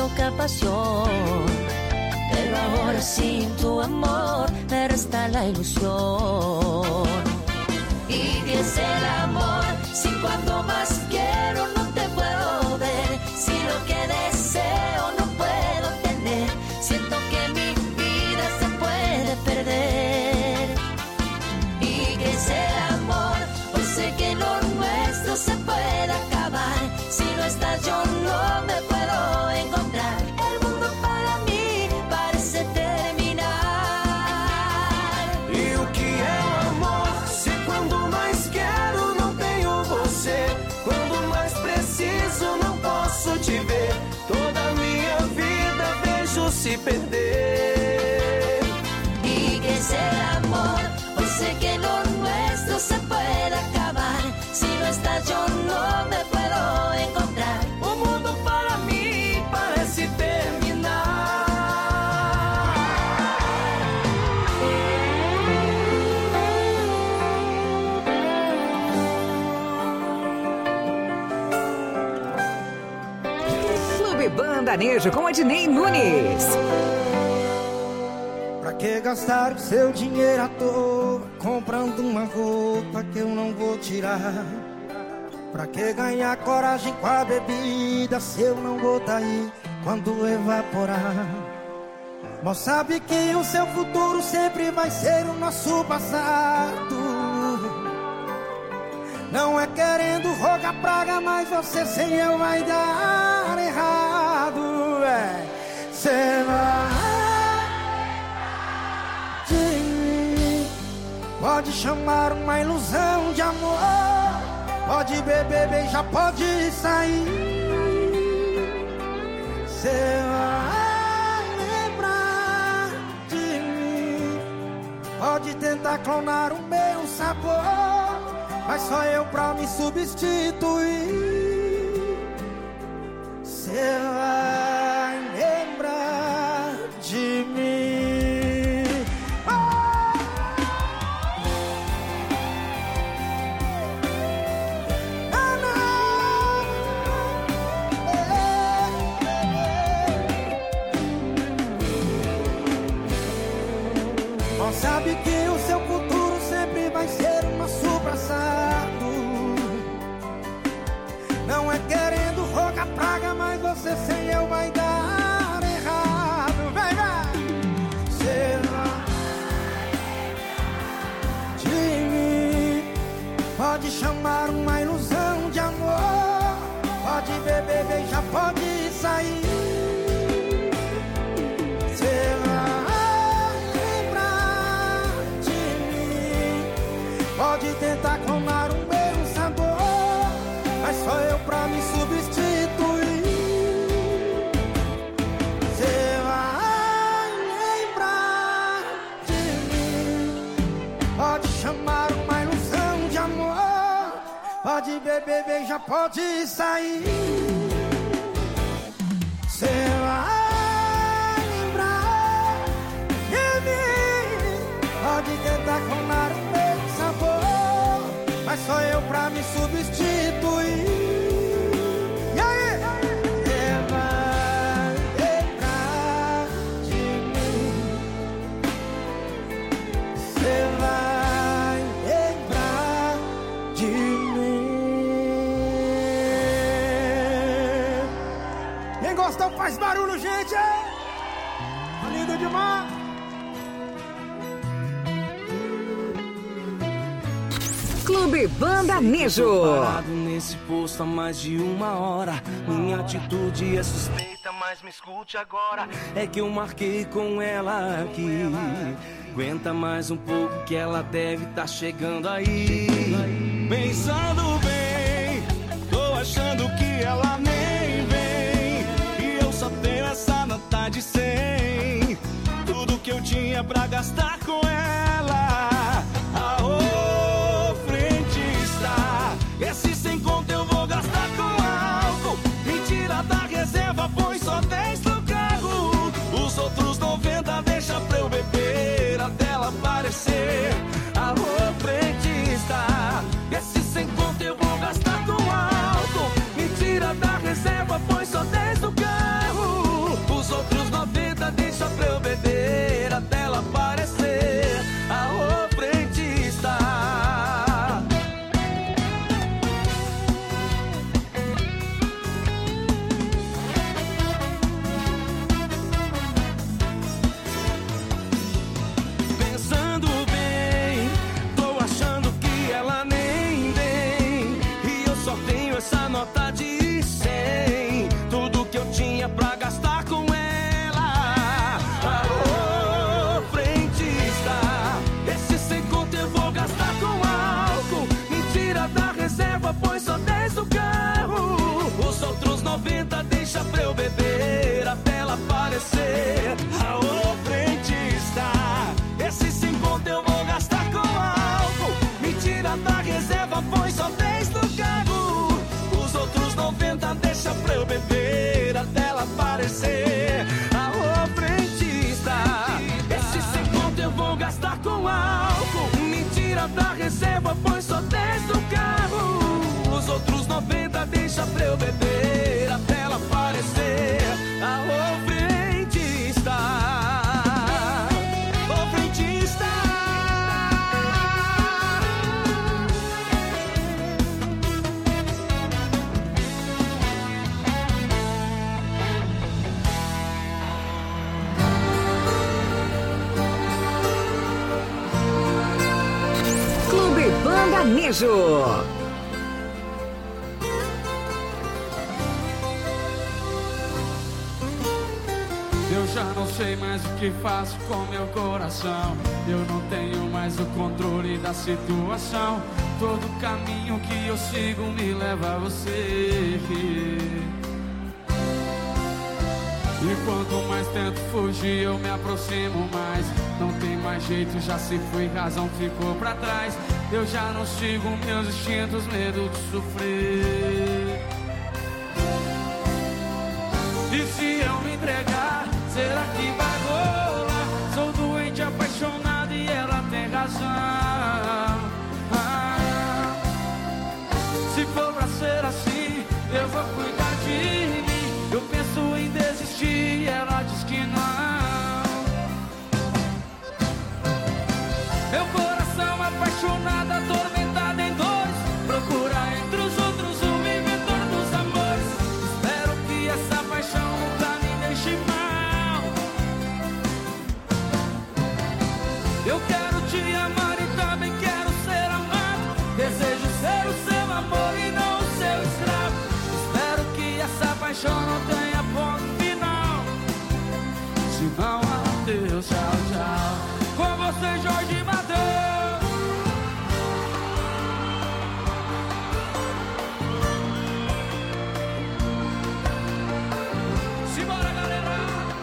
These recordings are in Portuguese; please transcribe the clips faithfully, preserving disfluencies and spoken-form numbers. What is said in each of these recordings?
loca pasión. Pero ahora sin tu amor me resta la ilusión. Y es el amor, si cuando más quiero no te puedo ver, si lo que deseo no puedo tener, siento que mi vida se puede perder. Y que es el amor, pues sé que lo nuestro se puede acabar, si no estás yo no me puedo encontrar. El mundo para mí parece terminar. E o que é o amor, se quando mais quero não tenho você, quando mais preciso não posso te ver, toda a minha vida vejo se perder. Y que es el amor, hoy sé que lo nuestro se puede acabar, si no estás yo no me puedo encontrar. O mundo para mim parece terminar. Clube Bandanejo com Ednei Nunes. Pra que gastar o seu dinheiro à toa comprando uma roupa que eu não vou tirar? Pra que ganhar coragem com a bebida se eu não vou tá aí quando evaporar? Mas sabe que o seu futuro sempre vai ser o nosso passado. Não é querendo rogar praga, mas você sem eu vai dar errado. É, cê vai de mim, pode chamar uma ilusão de amor, pode beber, beijar, pode sair. Cê vai lembrar de mim, pode tentar clonar o meu sabor, mas só eu pra me substituir. Cê vai lembrar de mim. Sabe que o seu futuro sempre vai ser o nosso passado. Não é querendo rogar praga, mas você sem eu vai dar errado. Vai, vai! Cê vai de mim, pode chamar uma ilusão de amor, pode beber, beijar, pode sair. Cê vai pode tentar clonar o meu sabor, mas só eu pra me substituir. Cê vai lembrar de mim, pode chamar uma ilusão de amor, pode beber, beijar, pode sair. Cê vai lembrar de mim, pode tentar clonar o meu sabor, mas só eu pra me substituir. E aí? Cê vai lembrar de mim, cê vai lembrar de mim. Quem gostou faz barulho, gente! Tá lindo demais! Clube Bandanejo. Parado nesse posto há mais de uma hora. Minha atitude é suspeita, mas me escute agora. É que eu marquei com ela aqui. Aguenta mais um pouco que ela deve tá chegando aí. Pensando bem, tô achando que ela nem vem. E eu só tenho essa nota de cem. Tudo que eu tinha pra gastar com ela. Aô, frentista, esse sem conto eu vou gastar com álcool. Mentira da reserva, põe só dez no carro. Os outros noventa deixa pra eu beber até ela aparecer. Alô, frentista, esse sem conto eu vou gastar com álcool. Mentira da reserva, põe só dez no carro. reserva, põe só dez no carro. Os outros noventa deixa pra eu beber até ela aparecer. Aô, frentista, esse cinquenta eu vou gastar com álcool. Me tira da reserva, põe só dez no carro. Os outros noventa deixa pra eu beber até ela aparecer. Aô, frentista, esse cinquenta eu vou gastar com álcool. Me tira da reserva, põe só dez no carro. Os outros noventa deixa pra eu beber até ela aparecer. Aô, frentista, ô frentista. Clube Banda Nejo. Eu já não sei mais o que faço com meu coração. Eu não tenho mais o controle da situação. Todo caminho que eu sigo me leva a você. E quanto mais tento fugir, eu me aproximo mais. Não tem mais jeito, já se foi, razão ficou pra trás. Eu já não sigo meus instintos, medo de sofrer. E se eu me entregar, será que vai rolar? Sou doente, apaixonado e ela tem razão. Ah, se for pra ser assim, eu vou cuidar de mim. Eu penso em desistir e ela diz que não. Meu coração apaixonado, atormentado em dores, procura entre os outros o inventor dos amores. Espero que essa paixão nunca me deixe mal. Eu quero te amar e também quero ser amado. Desejo ser o seu amor e não o seu escravo. Espero que essa paixão não tenha ponto final. Se não, adeus, tchau, tchau. Com você, Jorge Mateus. Simbora, galera.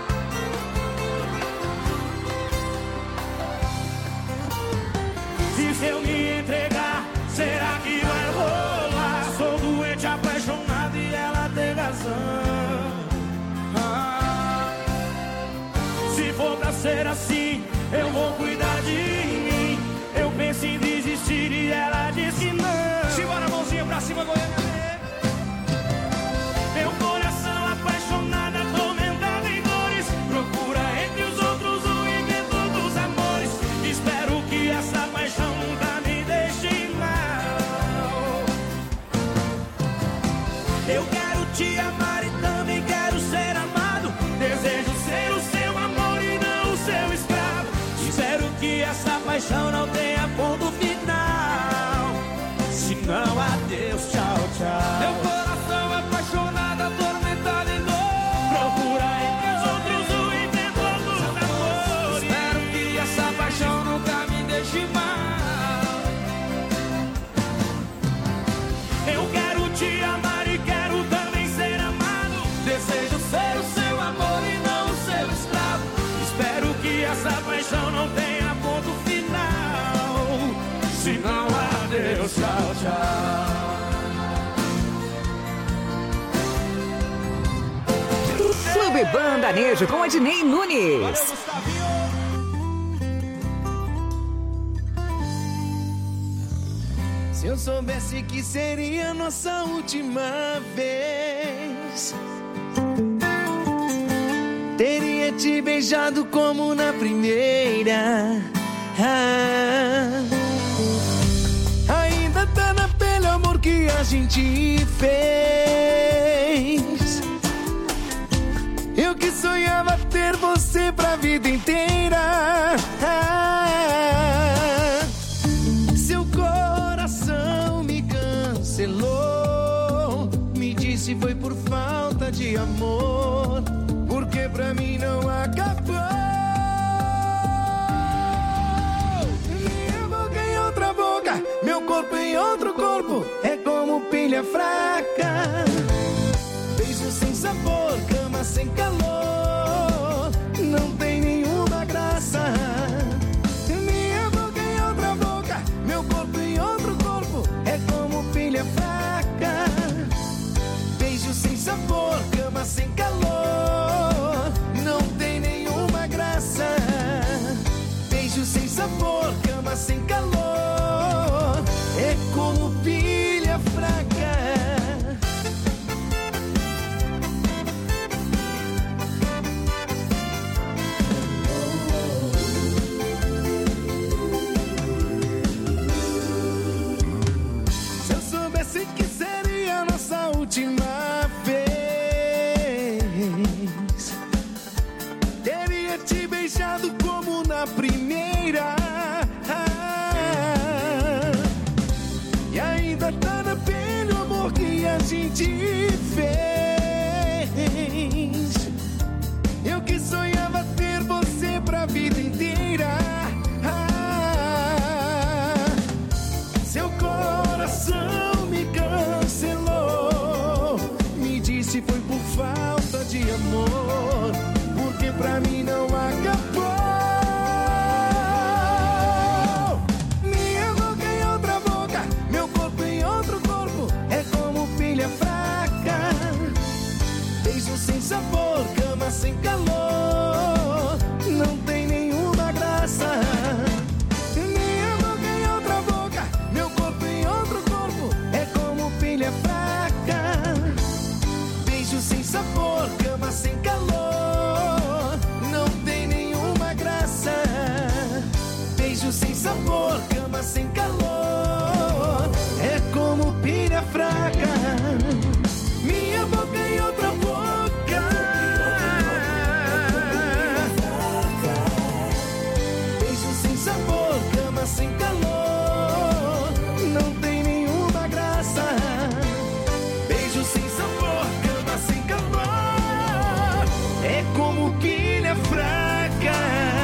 E se eu me entregar, será que vai rolar? Sou doente, apaixonado e ela tem razão. Ah, se for pra ser assim, eu vou cuidar de mim. Eu penso em desistir e ela diz que não. Simbora, mãozinha pra cima, Goiânia. Meu coração apaixonado, atormentado em dores, procura entre os outros o inventor dos amores. Espero que essa paixão nunca me deixe mal. Eu quero te amar e também quero ser amado. Desejo ser o seu amor e não o seu escravo. Espero que essa paixão não tenha ponto final. Se não, adeus, tchau, tchau. Meu coração apaixonado, atormentado em dor, procura entre os outros o inventor dos amores. Espero que essa paixão nunca me deixe mal. Eu quero te amar e quero também ser amado. Desejo ser o seu amor e não o seu escravo. Espero que essa paixão não tenha ponto final. Se não, adeus, tchau, tchau. Clube Banda Nejo com Ednei Nunes. Se eu soubesse que seria nossa última vez, teria te beijado como na primeira. Ah, ainda tá na pele o amor que a gente fez. Eu que sonhava ter você pra vida inteira. Ah, seu coração me cancelou, me disse foi por falta de amor, porque pra mim não acabou. Minha boca em outra boca, meu corpo em outro corpo. É pilha fraca. Beijo sem sabor, cama sem calor, não tem nenhuma graça. Minha boca em outra boca, meu corpo em outro corpo, é como pilha fraca. Beijo sem sabor, cama sem calor, não tem nenhuma graça. Beijo sem sabor, cama sem calor, é como pilha fraca. Se eu soubesse que seria a nossa última vez, teria te beijado como na primeira. E ainda tá na pele o amor que a gente fez. Eu que sonhava ter você pra vida inteira. Seu coração me cancelou, me disse foi por falta de amor, porque pra mim não acabou. Minha boca em outra boca, meu corpo em outro corpo, é como pilha fraca. Beijo sem sabor, cama sem calor, não tem nenhuma graça. Minha boca em outra boca, meu corpo em outro corpo, é como pilha fraca. Beijo sem sabor, cama sem calor, não tem nenhuma graça. Beijo sem sabor, cama sem calor, é como pilha fraca. Minha boca em outra boca, beijo sem sabor, cama sem calor, não tem nenhuma graça. Beijo sem sabor, cama sem calor, é como pilha fraca.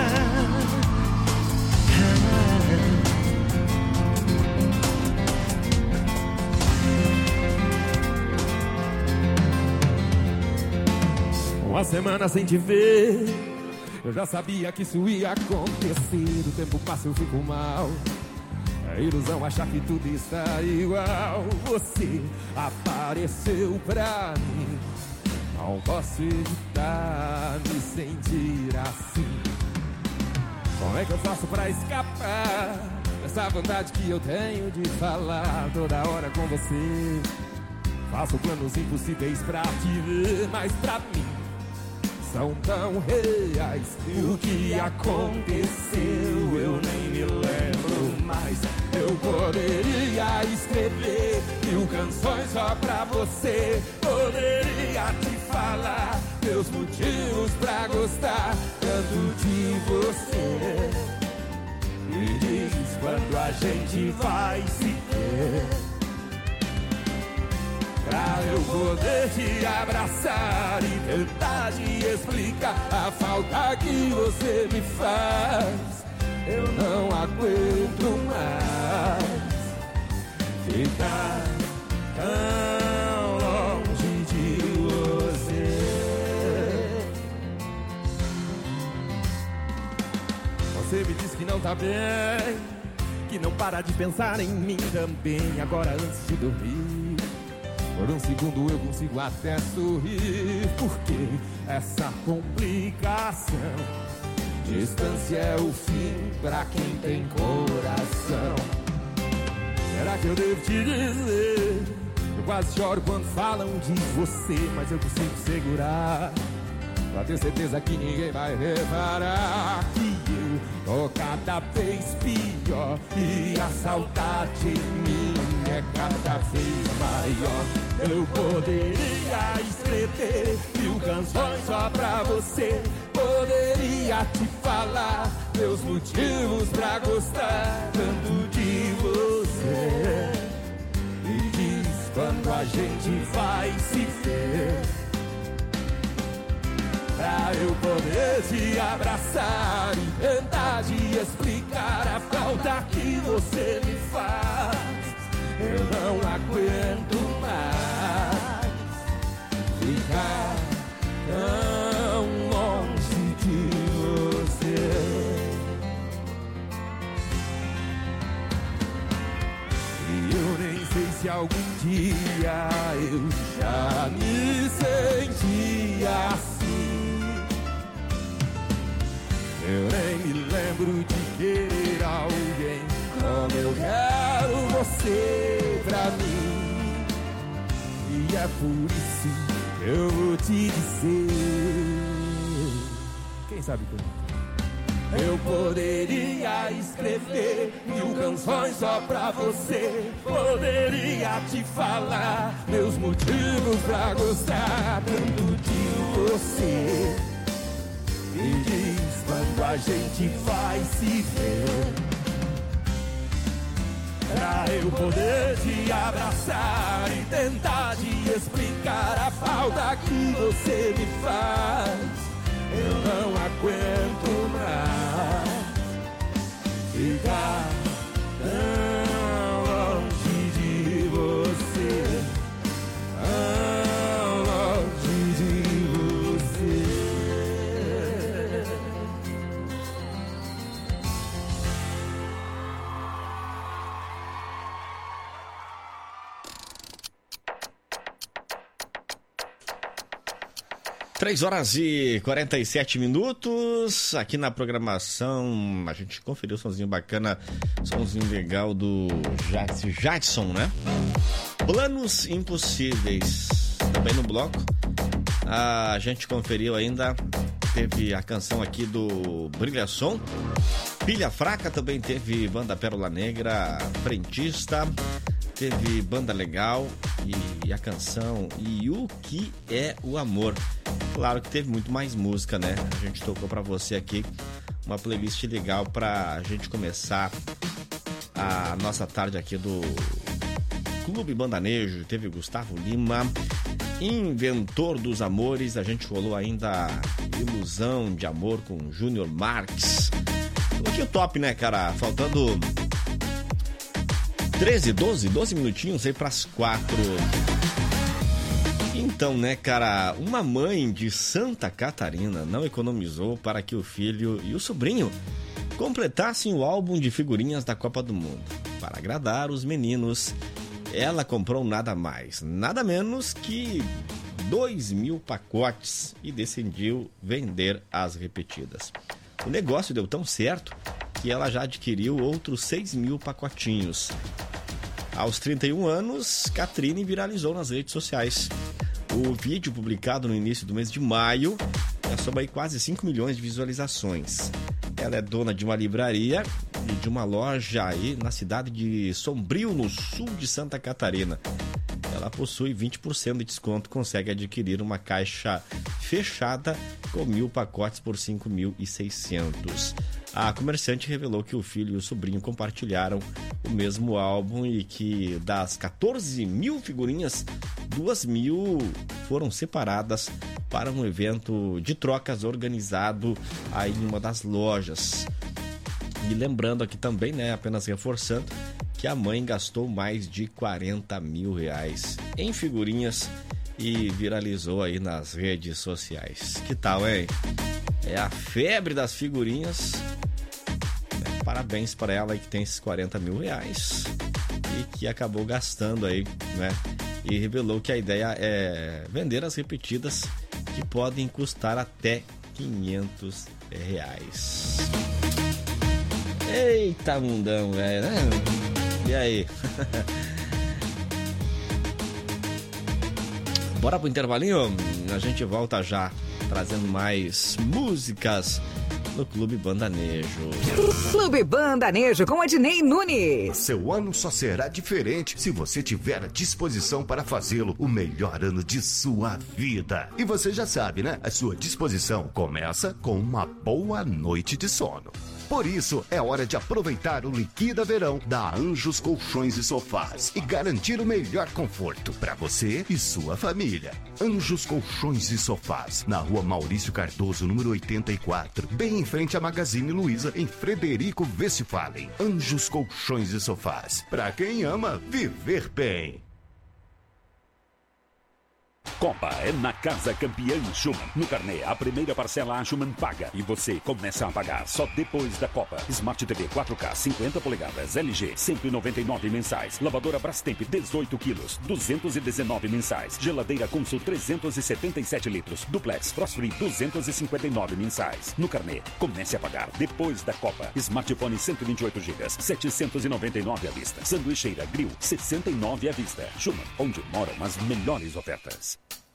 Uma semana sem te ver, eu já sabia que isso ia acontecer. O tempo passa, eu fico mal, é ilusão achar que tudo está igual. Você apareceu pra mim, não posso evitar me sentir assim. Como é que eu faço pra escapar dessa vontade que eu tenho de falar toda hora com você? Faço planos impossíveis pra te ver, mas pra mim são tão reais. O que aconteceu eu nem me lembro mais. Eu poderia escrever mil canções só pra você, poderia te falar meus motivos pra gostar tanto de você. Me diz quando a gente vai se ver, pra eu poder te abraçar e tentar te explicar a falta que você me faz. Eu não aguento mais ficar tão longe de você. Você me diz que não tá bem, que não para de pensar em mim também. Agora antes de dormir, por um segundo eu consigo até sorrir, porque essa complicação, distância é o fim pra quem tem coração. Será que eu devo te dizer? Eu quase choro quando falam de você, mas eu consigo segurar, pra ter certeza que ninguém vai reparar que eu tô cada vez pior e a saudade em mim é cada vez maior. Eu poderia escrever mil canções só pra você, poderia te falar meus motivos pra gostar tanto de você. Me diz quando a gente vai se ver, pra eu poder te abraçar e tentar te explicar a falta que você me faz. Eu não aguento mais dia eu já me sentia assim. Eu nem me lembro de querer alguém como eu quero você pra mim. E é por isso que eu vou te dizer. Quem sabe como? Eu poderia escrever mil canções só pra você. Poderia te falar meus motivos pra gostar tanto de você. Me diz quando a gente vai se ver, pra eu poder te abraçar e tentar te explicar a falta que você me faz. Eu não aguento mais ficar tão longe de você, tão longe de você. três horas e quarenta e sete minutos, aqui na programação, a gente conferiu o somzinho bacana, somzinho legal do Jadson, né? Planos Impossíveis, também no bloco, a gente conferiu ainda, teve a canção aqui do Brilhação, Pilha Fraca, também teve Banda Pérola Negra, Frentista, teve Banda Legal e a canção E o Que é o Amor. Claro que teve muito mais música, né? A gente tocou pra você aqui uma playlist legal pra gente começar a nossa tarde aqui do Clube Bandanejo. Teve Gustavo Lima, Inventor dos Amores. A gente rolou ainda Ilusão de Amor com Júnior Marques. Um pouquinho top, né, cara? Faltando treze, doze, doze minutinhos aí pras quatro. Então, né, cara, uma mãe de Santa Catarina não economizou para que o filho e o sobrinho completassem o álbum de figurinhas da Copa do Mundo. Para agradar os meninos, ela comprou nada mais, nada menos que dois mil pacotes e decidiu vender as repetidas. O negócio deu tão certo que ela já adquiriu outros seis mil pacotinhos. Aos trinta e um anos, Catrine viralizou nas redes sociais. O vídeo, publicado no início do mês de maio, já soma aí quase cinco milhões de visualizações. Ela é dona de uma livraria e de uma loja aí na cidade de Sombrio, no sul de Santa Catarina. Ela possui vinte por cento de desconto, consegue adquirir uma caixa fechada com mil pacotes por cinco mil e seiscentos. A comerciante revelou que o filho e o sobrinho compartilharam o mesmo álbum e que das quatorze mil figurinhas, duas mil foram separadas para um evento de trocas organizado aí em uma das lojas. E lembrando aqui também, né, apenas reforçando, que a mãe gastou mais de quarenta mil reais em figurinhas e viralizou aí nas redes sociais. Que tal, hein? É a febre das figurinhas. Parabéns para ela aí que tem esses quarenta mil reais e que acabou gastando aí, né? E revelou que a ideia é vender as repetidas, que podem custar até quinhentos reais. Eita mundão, velho, né? E aí? Bora pro intervalinho? A gente volta já, trazendo mais músicas no Clube Bandanejo. Clube Bandanejo com Adnei Nunes. Seu ano só será diferente se você tiver a disposição para fazê-lo o melhor ano de sua vida. E você já sabe, né? A sua disposição começa com uma boa noite de sono. Por isso, é hora de aproveitar o Liquida Verão da Anjos Colchões e Sofás e garantir o melhor conforto para você e sua família. Anjos Colchões e Sofás, na rua Maurício Cardoso, número oitenta e quatro, bem em frente à Magazine Luiza, em Frederico Westphalen. Anjos Colchões e Sofás, para quem ama viver bem. Copa é na Casa Campeã Schumann. No carnê, a primeira parcela a Schumann paga e você começa a pagar só depois da Copa. Smart T V quatro K cinquenta polegadas L G cento e noventa e nove mensais. Lavadora Brastemp dezoito quilos duzentos e dezenove mensais. Geladeira Consul trezentos e setenta e sete litros. Duplex Frost Free duzentos e cinquenta e nove mensais. No carnê, comece a pagar depois da Copa. Smartphone cento e vinte e oito gigas setecentos e noventa e nove à vista. Sanduicheira Grill sessenta e nove à vista. Schumann, onde moram as melhores ofertas.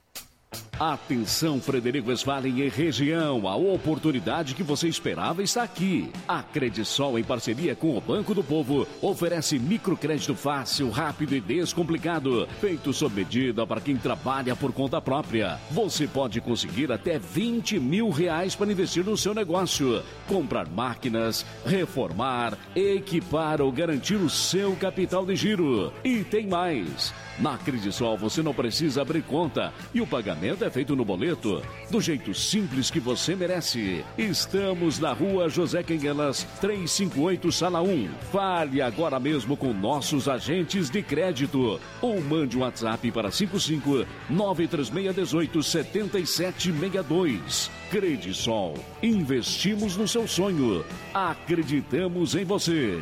Atenção, Frederico Westphalen e região, a oportunidade que você esperava está aqui. A Credisol, em parceria com o Banco do Povo, oferece microcrédito fácil, rápido e descomplicado, feito sob medida para quem trabalha por conta própria. Você pode conseguir até vinte mil reais para investir no seu negócio, comprar máquinas, reformar, equipar ou garantir o seu capital de giro. E tem mais. Na Credisol você não precisa abrir conta e o pagamento é feito no boleto, do jeito simples que você merece. Estamos na rua José Quenguelas, trezentos e cinquenta e oito, sala um. Fale agora mesmo com nossos agentes de crédito ou mande um WhatsApp para cinco cinco nove três seis um oito sete sete seis dois. Credisol, investimos no seu sonho. Acreditamos em você.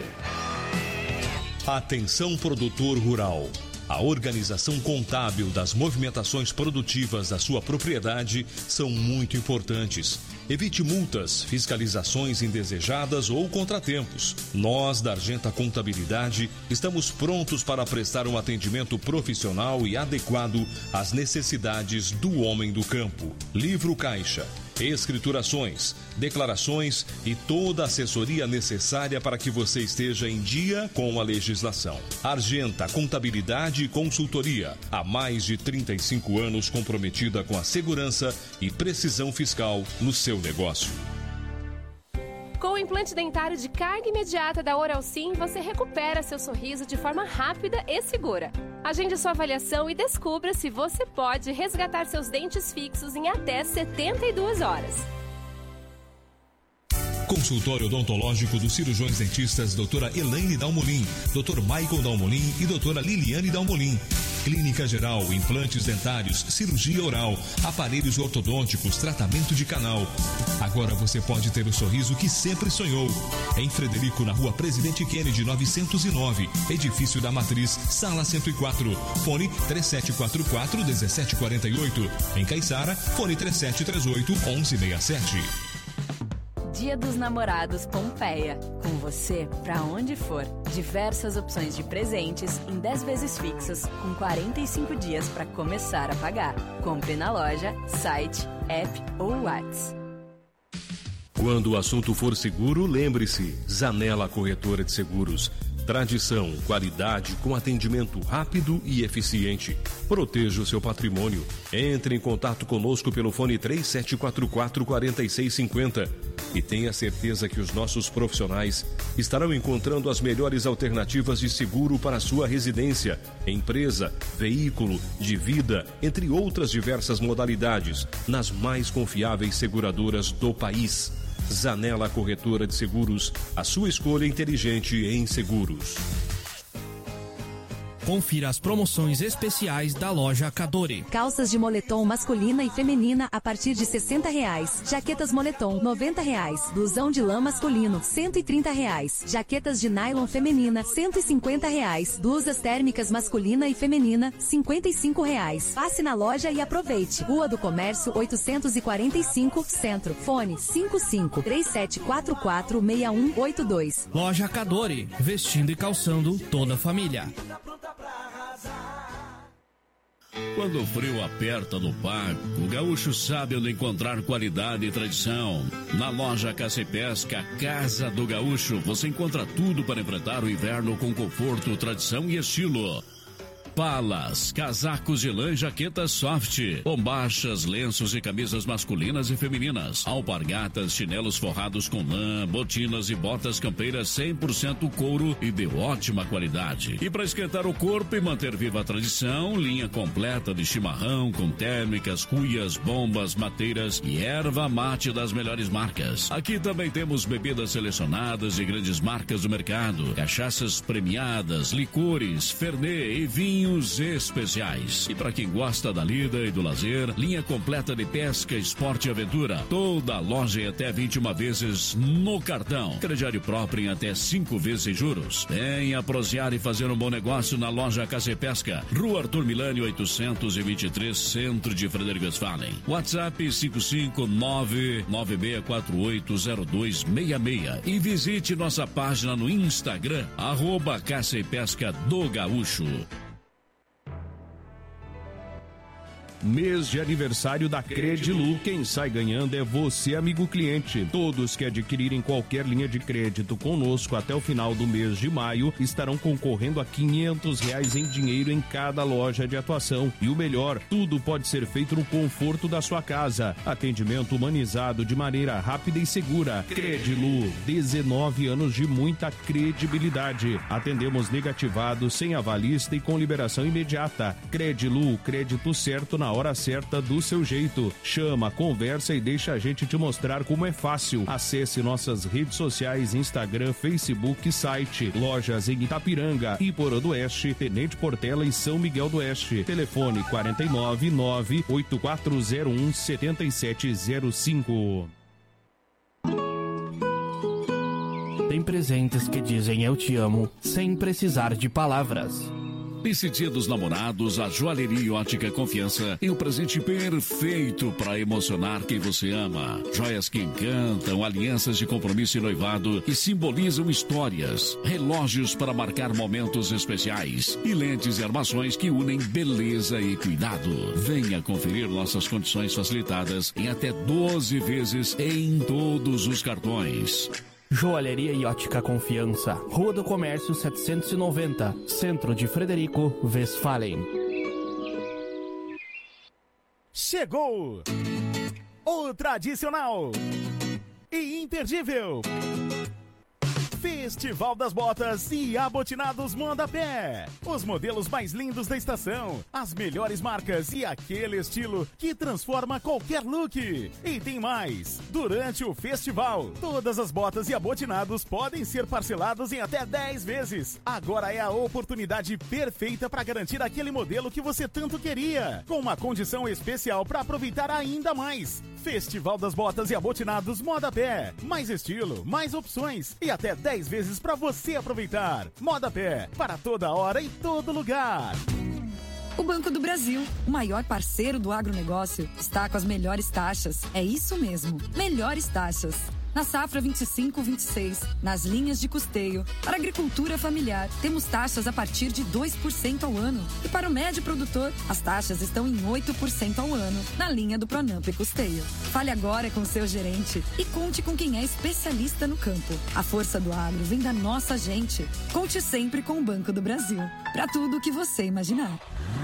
Atenção, produtor rural. A organização contábil das movimentações produtivas da sua propriedade são muito importantes. Evite multas, fiscalizações indesejadas ou contratempos. Nós, da Argenta Contabilidade, estamos prontos para prestar um atendimento profissional e adequado às necessidades do homem do campo. Livro caixa, escriturações, declarações e toda a assessoria necessária para que você esteja em dia com a legislação. Argenta Contabilidade e Consultoria, há mais de trinta e cinco anos comprometida com a segurança e precisão fiscal no seu negócio. Com o implante dentário de carga imediata da Oral Sim, você recupera seu sorriso de forma rápida e segura. Agende sua avaliação e descubra se você pode resgatar seus dentes fixos em até setenta e duas horas. Consultório odontológico dos cirurgiões dentistas doutora Elaine Dalmolin, doutor Michael Dalmolin e doutora Liliane Dalmolin. Clínica geral, implantes dentários, cirurgia oral, aparelhos ortodônticos, tratamento de canal. Agora você pode ter o sorriso que sempre sonhou. Em Frederico, na rua Presidente Kennedy, novecentos e nove, edifício da Matriz, sala cento e quatro. Fone três sete quatro quatro, um sete quatro oito. Em Caiçara, fone três sete três oito, um um seis sete. Dia dos Namorados Pompeia. Com você pra onde for. Diversas opções de presentes em dez vezes fixas, com quarenta e cinco dias para começar a pagar. Compre na loja, site, app ou WhatsApp. Quando o assunto for seguro, lembre-se, Zanella Corretora de Seguros. Tradição, qualidade com atendimento rápido e eficiente. Proteja o seu patrimônio. Entre em contato conosco pelo fone três sete quatro quatro, quatro seis cinco zero e tenha certeza que os nossos profissionais estarão encontrando as melhores alternativas de seguro para a sua residência, empresa, veículo, de vida, entre outras diversas modalidades, nas mais confiáveis seguradoras do país. Zanella Corretora de Seguros, a sua escolha inteligente em seguros. Confira as promoções especiais da loja Cadore. Calças de moletom masculina e feminina a partir de sessenta reais. Jaquetas moletom, noventa reais. Blusão de lã masculino, cento e trinta reais. Jaquetas de nylon feminina, cento e cinquenta reais. Blusas térmicas masculina e feminina, cinquenta e cinco reais. Passe na loja e aproveite. Rua do Comércio, oitocentos e quarenta e cinco, Centro. Fone cinco cinco três sete quatro quatro seis um oito dois. Loja Cadore, vestindo e calçando toda a família. Quando o frio aperta no parque, o gaúcho sabe onde encontrar qualidade e tradição. Na loja Caça e Pesca, Casa do Gaúcho, você encontra tudo para enfrentar o inverno com conforto, tradição e estilo. Palas, casacos de lã e jaquetas soft, bombachas, lenços e camisas masculinas e femininas, alpargatas, chinelos forrados com lã, botinas e botas campeiras cem por cento couro e de ótima qualidade. E para esquentar o corpo e manter viva a tradição, linha completa de chimarrão com térmicas, cuias, bombas, mateiras e erva mate das melhores marcas. Aqui também temos bebidas selecionadas de grandes marcas do mercado, cachaças premiadas, licores, Fernet e vinho prêmios especiais. E para quem gosta da lida e do lazer, linha completa de pesca, esporte e aventura. Toda a loja em até vinte e uma vezes no cartão. Crediário próprio em até cinco vezes sem juros. Venha prosear e fazer um bom negócio na loja K C Pesca. Rua Arthur Milani, oitocentos e vinte e três, centro de Frederico Westphalen. WhatsApp cinco cinco nove nove seis quatro oito zero dois seis seis. E visite nossa página no Instagram, arroba Caça e Pesca do Gaúcho. Mês de aniversário da Credilu. Quem sai ganhando é você, amigo cliente. Todos que adquirirem qualquer linha de crédito conosco até o final do mês de maio estarão concorrendo a quinhentos reais em dinheiro em cada loja de atuação. E o melhor, tudo pode ser feito no conforto da sua casa. Atendimento humanizado de maneira rápida e segura. Credilu, dezenove anos de muita credibilidade. Atendemos negativados, sem avalista e com liberação imediata. Credilu, crédito certo na hora certa do seu jeito. Chama, conversa e deixa a gente te mostrar como é fácil. Acesse nossas redes sociais, Instagram, Facebook e site. Lojas em Itapiranga, Iporã do Oeste, Tenente Portela e São Miguel do Oeste. Telefone quatro nove nove oito quatro zero um sete sete zero cinco. Tem presentes que dizem eu te amo sem precisar de palavras. Nesse Dia dos Namorados, a Joalheria e Ótica Confiança tem o presente perfeito para emocionar quem você ama. Joias que encantam, alianças de compromisso e noivado que simbolizam histórias, relógios para marcar momentos especiais e lentes e armações que unem beleza e cuidado. Venha conferir nossas condições facilitadas em até doze vezes em todos os cartões. Joalheria e Ótica Confiança, Rua do Comércio setecentos e noventa, Centro de Frederico Westphalen. Chegou o tradicional e imperdível Festival das Botas e Abotinados Moda Pé. Os modelos mais lindos da estação, as melhores marcas e aquele estilo que transforma qualquer look. E tem mais. Durante o festival, todas as botas e abotinados podem ser parcelados em até dez vezes. Agora é a oportunidade perfeita para garantir aquele modelo que você tanto queria, com uma condição especial para aproveitar ainda mais. Festival das Botas e Abotinados Moda Pé. Mais estilo, mais opções e até dez vezes para você aproveitar. Moda Pé, para toda hora e todo lugar. O Banco do Brasil, o maior parceiro do agronegócio, está com as melhores taxas. É isso mesmo, melhores taxas. Na safra vinte e cinco vinte e seis, nas linhas de custeio, para a agricultura familiar, temos taxas a partir de dois por cento ao ano. E para o médio produtor, as taxas estão em oito por cento ao ano, na linha do Pronamp e Custeio. Fale agora com seu gerente e conte com quem é especialista no campo. A força do agro vem da nossa gente. Conte sempre com o Banco do Brasil, para tudo o que você imaginar.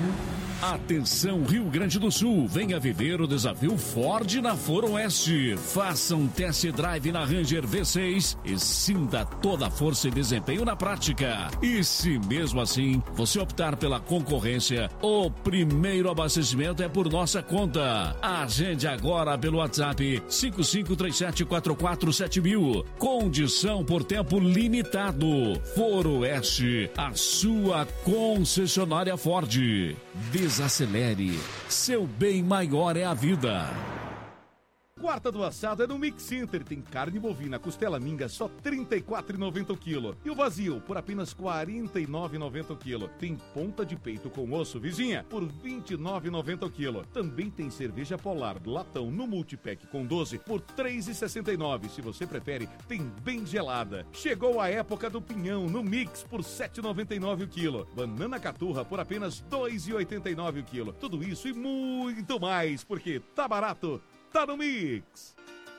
Atenção Rio Grande do Sul, venha viver o desafio Ford na Foro Oeste. Faça um test drive na Ranger V seis e sinta toda a força e desempenho na prática. E se mesmo assim você optar pela concorrência, o primeiro abastecimento é por nossa conta. Agende agora pelo WhatsApp cinco cinco três sete quatro quatro sete mil. Condição por tempo limitado. Foro Oeste, a sua concessionária Ford. Desacelere. Seu bem maior é a vida. Quarta do assado é no Mix Center. Tem carne bovina, costela minga, só trinta e quatro reais e noventa centavos o quilo. E o vazio, por apenas quarenta e nove reais e noventa centavos o quilo. Tem ponta de peito com osso, vizinha, por vinte e nove reais e noventa centavos o quilo. Também tem cerveja Polar, latão, no multipack com doze, por três reais e sessenta e nove centavos. Se você prefere, tem bem gelada. Chegou a época do pinhão, no Mix, por sete reais e noventa e nove centavos o quilo. Banana caturra, por apenas dois reais e oitenta e nove centavos o quilo. Tudo isso e muito mais, porque tá barato. Tá no Mix.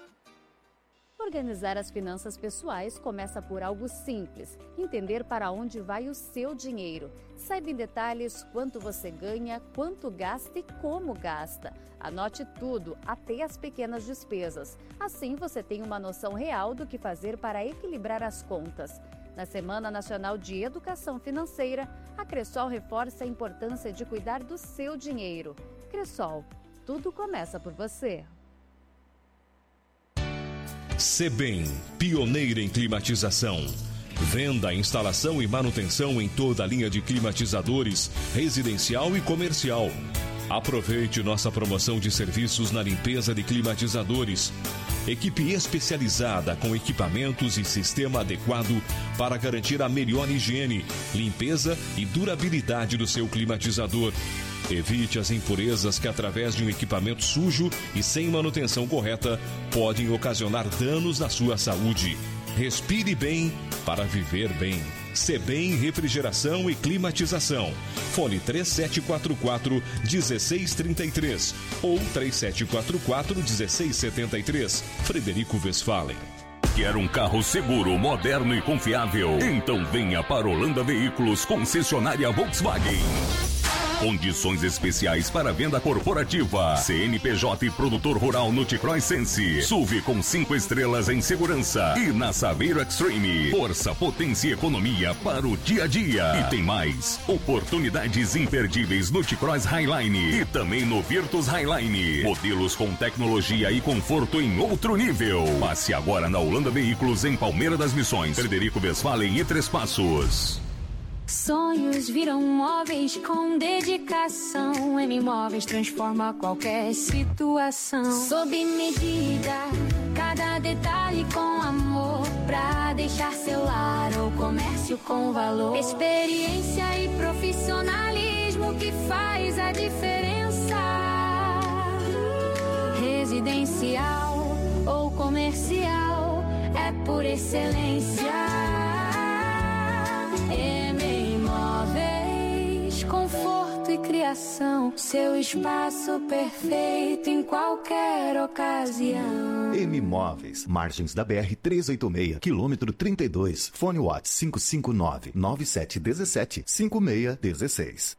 Organizar as finanças pessoais começa por algo simples: entender para onde vai o seu dinheiro. Saiba em detalhes quanto você ganha, quanto gasta e como gasta. Anote tudo, até as pequenas despesas. Assim você tem uma noção real do que fazer para equilibrar as contas. Na Semana Nacional de Educação Financeira, a Cressol reforça a importância de cuidar do seu dinheiro. Cressol, tudo começa por você. Sebem, pioneira em climatização. Venda, instalação e manutenção em toda a linha de climatizadores, residencial e comercial. Aproveite nossa promoção de serviços na limpeza de climatizadores. Equipe especializada com equipamentos e sistema adequado para garantir a melhor higiene, limpeza e durabilidade do seu climatizador. Evite as impurezas que, através de um equipamento sujo e sem manutenção correta, podem ocasionar danos na sua saúde. Respire bem para viver bem. Sebem Refrigeração e Climatização. Fone três sete quatro quatro, um seis três três ou três sete quatro quatro, um seis sete três. Frederico Westphalen. Quer um carro seguro, moderno e confiável? Então venha para Holanda Veículos, concessionária Volkswagen. Condições especiais para venda corporativa. C N P J e produtor rural no T-Cross Sense. S U V com cinco estrelas em segurança. E na Saveiro Extreme. Força, potência e economia para o dia a dia. E tem mais. Oportunidades imperdíveis no T-Cross Highline. E também no Virtus Highline. Modelos com tecnologia e conforto em outro nível. Passe agora na Holanda Veículos em Palmeira das Missões. Frederico Westphalen e Três Passos. Sonhos viram móveis com dedicação. M Móveis transforma qualquer situação. Sob medida, cada detalhe com amor, pra deixar seu lar ou comércio com valor. Experiência e profissionalismo que faz a diferença. Residencial ou comercial, é por excelência. Imóveis, conforto e criação, seu espaço perfeito em qualquer ocasião. M Móveis, margens da B R trezentos e oitenta e seis, quilômetro trinta e dois, fone WhatsApp cinco cinco nove, nove sete um sete, cinco seis um seis.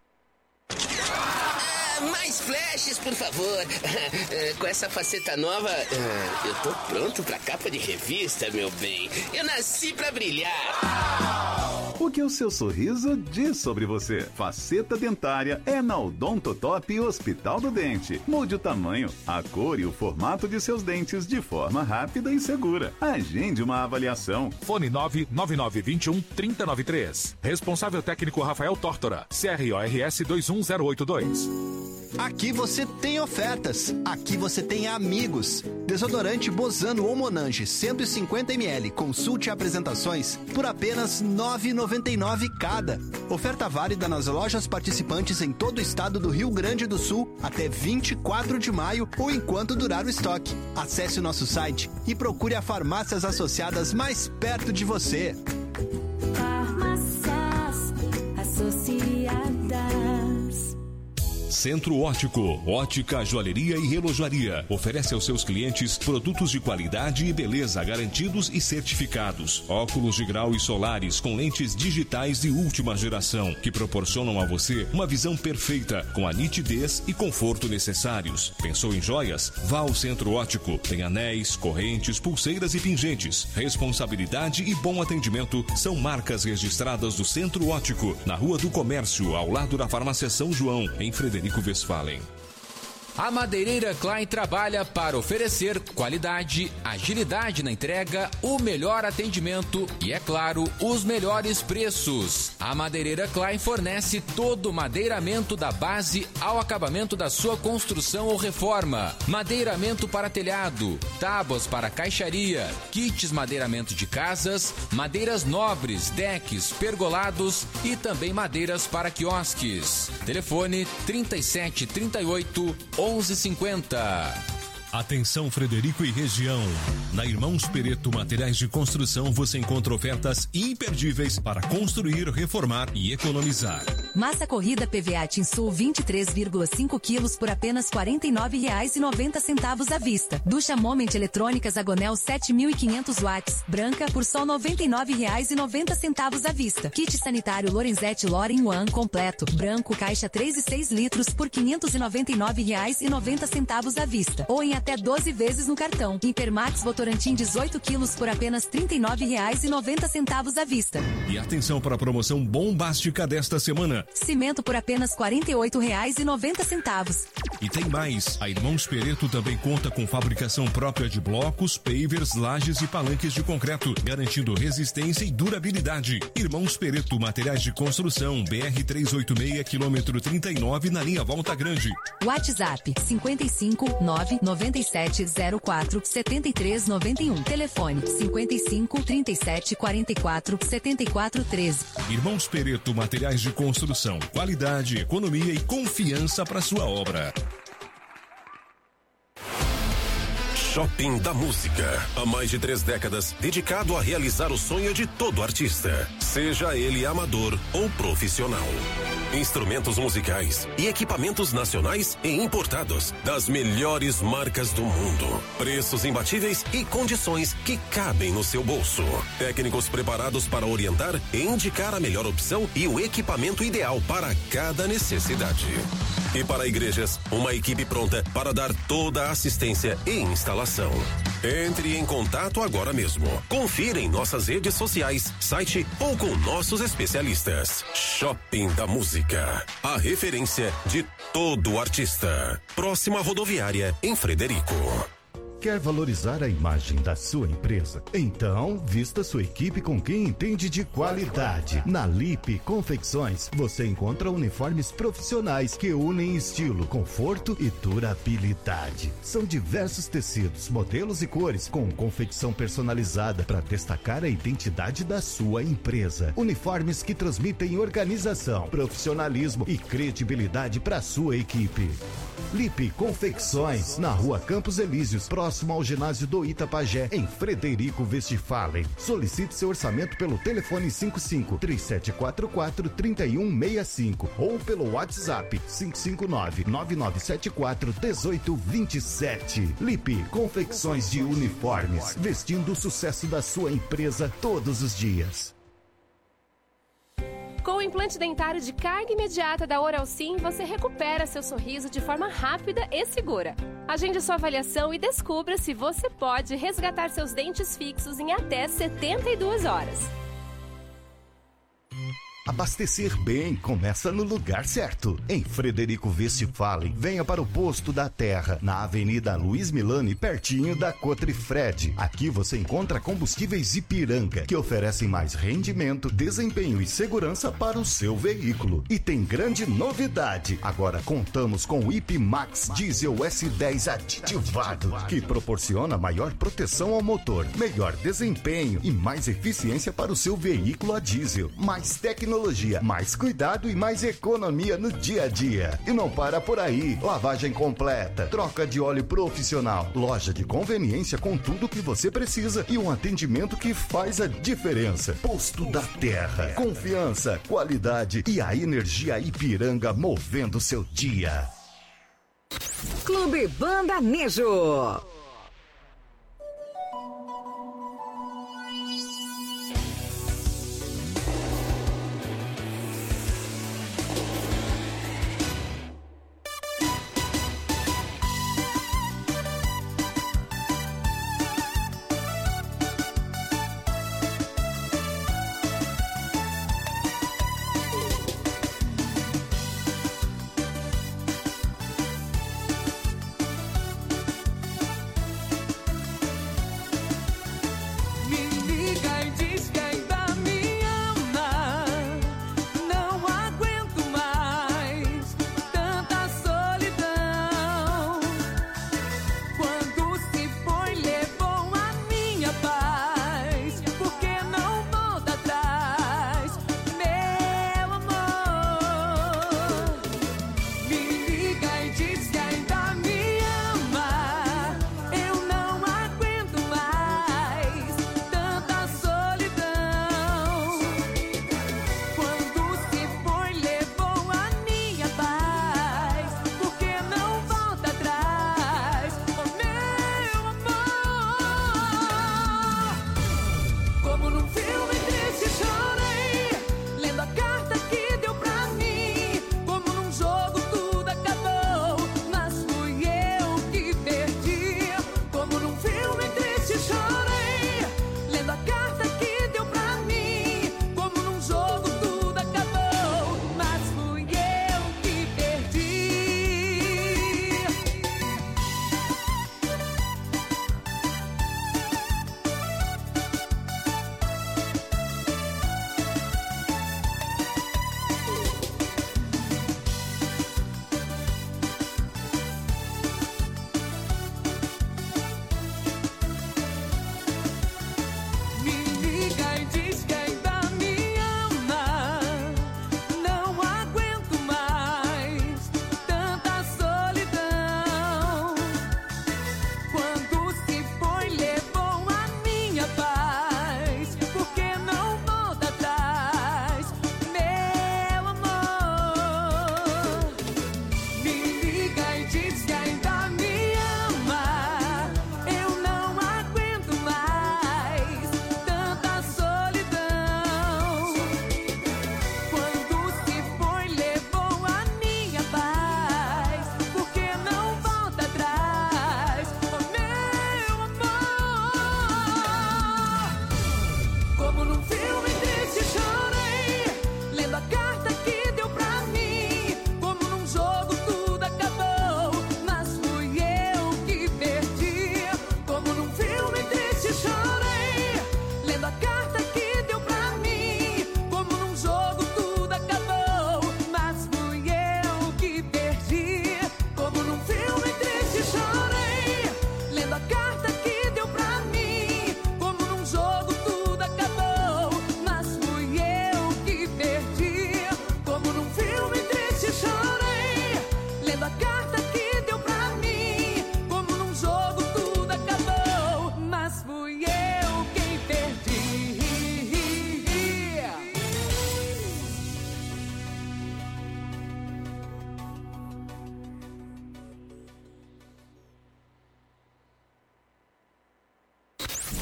Mais flashes, por favor. Com essa faceta nova, eu tô pronto pra capa de revista, meu bem. Eu nasci pra brilhar. O que o seu sorriso diz sobre você? Faceta dentária é na Odontotop Hospital do Dente. Mude o tamanho, a cor e o formato de seus dentes de forma rápida e segura. Agende uma avaliação. Fone nove nove nove dois um, três zero nove três. Responsável técnico Rafael Tórtora. C R O R S dois um zero oito dois. Aqui você tem ofertas. Aqui você tem amigos. Desodorante Bozano ou Monange cento e cinquenta mililitros. Consulte apresentações por apenas nove reais e noventa e nove centavos cada. Oferta válida nas lojas participantes em todo o estado do Rio Grande do Sul até vinte e quatro de maio ou enquanto durar o estoque. Acesse o nosso site e procure as farmácias associadas mais perto de você. Farmácias Associadas. Centro Ótico, ótica, joalheria e relojaria. Oferece aos seus clientes produtos de qualidade e beleza garantidos e certificados. Óculos de grau e solares com lentes digitais de última geração, que proporcionam a você uma visão perfeita, com a nitidez e conforto necessários. Pensou em joias? Vá ao Centro Ótico. Tem anéis, correntes, pulseiras e pingentes. Responsabilidade e bom atendimento são marcas registradas do Centro Ótico, na Rua do Comércio, ao lado da Farmácia São João, em Frederico Westphalen. A Madeireira Klein trabalha para oferecer qualidade, agilidade na entrega, o melhor atendimento e, é claro, os melhores preços. A Madeireira Klein fornece todo o madeiramento da base ao acabamento da sua construção ou reforma. Madeiramento para telhado, tábuas para caixaria, kits madeiramento de casas, madeiras nobres, decks, pergolados e também madeiras para quiosques. Telefone trinta e sete, trinta e oito, onze cinquenta. Atenção Frederico e região. Na Irmãos Pereto Materiais de Construção você encontra ofertas imperdíveis para construir, reformar e economizar. Massa corrida P V A Tinsul vinte e três vírgula cinco quilos por apenas quarenta e nove reais e noventa centavos à vista. Ducha Moment Eletrônicas Agonel sete mil e quinhentos watts, branca por só noventa e nove reais e noventa centavos à vista. Kit sanitário Lorenzetti Loren One completo, branco, caixa três e seis litros por quinhentos e noventa e nove reais e noventa centavos à vista. Ou em até doze vezes no cartão. Impermax Votorantim dezoito quilos por apenas trinta e nove reais e noventa centavos à vista. E atenção para a promoção bombástica desta semana. semana. Cimento por apenas quarenta e oito reais e noventa centavos. E tem mais, a Irmãos Pereto também conta com fabricação própria de blocos, pavers, lajes e palanques de concreto, garantindo resistência e durabilidade. Irmãos Pereto, materiais de construção, B R trezentos e oitenta e seis, quilômetro trinta e nove, na linha Volta Grande. WhatsApp cinquenta e cinco, nove nove sete zero quatro, sete três nove um. Telefone cinquenta e cinco, trinta e sete, quarenta e quatro, setenta e quatro, treze. Irmãos Pereto, materiais de construção, qualidade, economia e confiança para sua obra. Shopping da Música. Há mais de três décadas, dedicado a realizar o sonho de todo artista, seja ele amador ou profissional. Instrumentos musicais e equipamentos nacionais e importados das melhores marcas do mundo. Preços imbatíveis e condições que cabem no seu bolso. Técnicos preparados para orientar e indicar a melhor opção e o equipamento ideal para cada necessidade. E para igrejas, uma equipe pronta para dar toda a assistência e instalação. Entre em contato agora mesmo. Confira em nossas redes sociais, site ou com nossos especialistas. Shopping da Música, a referência de todo artista. Próxima rodoviária em Frederico. Quer valorizar a imagem da sua empresa? Então, vista sua equipe com quem entende de qualidade. Na Lipe Confecções, você encontra uniformes profissionais que unem estilo, conforto e durabilidade. São diversos tecidos, modelos e cores, com confecção personalizada para destacar a identidade da sua empresa. Uniformes que transmitem organização, profissionalismo e credibilidade para sua equipe. Lipe Confecções, na Rua Campos Elíseos, próximo ao ginásio do Itapajé, em Frederico Westphalen. Solicite seu orçamento pelo telefone cinco cinco, três sete quatro quatro, três um seis cinco ou pelo WhatsApp cinco cinco nove, nove nove sete quatro, um oito dois sete. Lipe Confecções de uniformes, vestindo o sucesso da sua empresa todos os dias. Com o implante dentário de carga imediata da Oral Sim, você recupera seu sorriso de forma rápida e segura. Agende sua avaliação e descubra se você pode resgatar seus dentes fixos em até setenta e duas horas. Abastecer bem começa no lugar certo. Em Frederico Westphalen, venha para o Posto da Terra, na Avenida Luiz Milani, pertinho da Cotrifred. Aqui você encontra combustíveis Ipiranga, que oferecem mais rendimento, desempenho e segurança para o seu veículo. E tem grande novidade. Agora contamos com o I P Max Diesel S dez aditivado, que proporciona maior proteção ao motor, melhor desempenho e mais eficiência para o seu veículo a diesel. Mais tecnologia, mais cuidado e mais economia no dia a dia. E não para por aí. Lavagem completa, troca de óleo profissional, loja de conveniência com tudo que você precisa e um atendimento que faz a diferença. Posto da Terra. Confiança, qualidade e a energia Ipiranga movendo seu dia. Clube Banda Nejo.